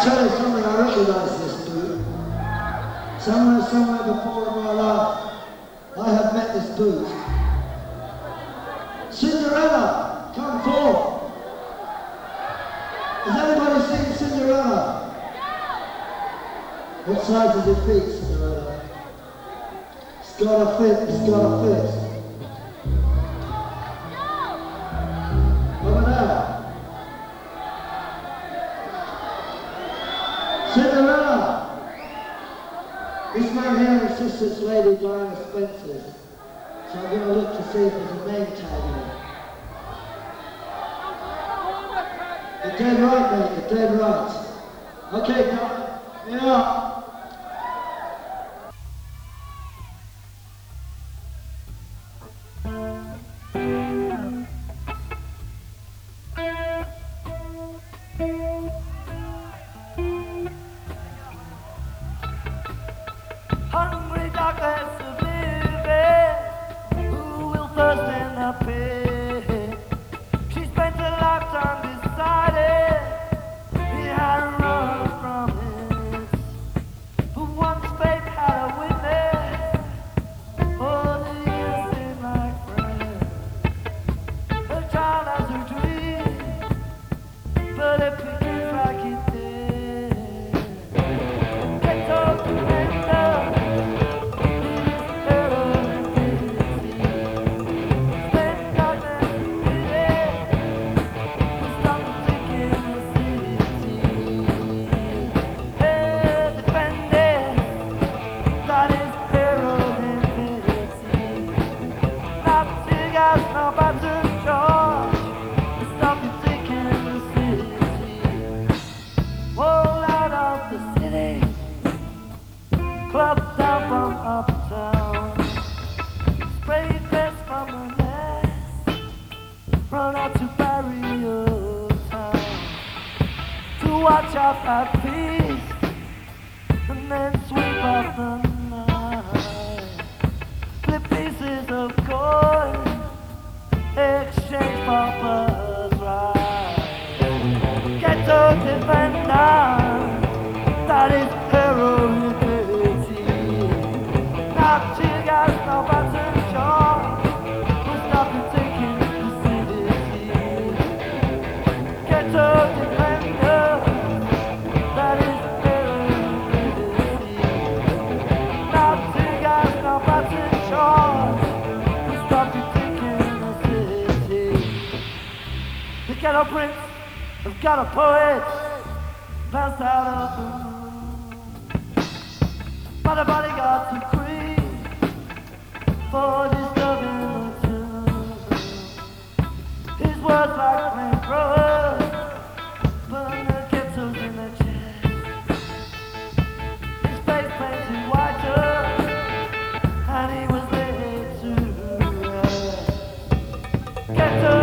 tell you something, I recognise this boot. Somewhere before in my life, I have met this boot. Cinderella, come forth. Has anybody seen Cinderella? What size is your feet, Cinderella? It's gotta fit, it's gotta fit. Over there. Cinderella! This man here insists it's Lady Diana Spencer's. So I'm going to look to see if there's a name tag in it. You're dead right, mate, you're dead right. Okay, yeah. Hungry darkness of living, who will thirst in the pit? She spent a lifetime decided he had to run from it. But once fate had a witness, all the years seemed like friends. Her child has her dream, but it begins like it did. Get up and up. Club down from uptown, spray vest from her nest, run out to Barrio Town to watch out that peace, and then sweep up the night. Flip pieces of coin, exchange for birthright. Ghetto defender, that is heroin. No button short, we'll stop you taking the city. Get to defender, that is the not two guys, no button short, we'll stop you taking the city. The ghetto prince, the ghetto poet, passed out of the moon. But the bodyguard to creep for disturbing the tune. His words like flamethrowers burn the ghettos in the chest. His face painted whiter, and he was laid to rest. Ghetto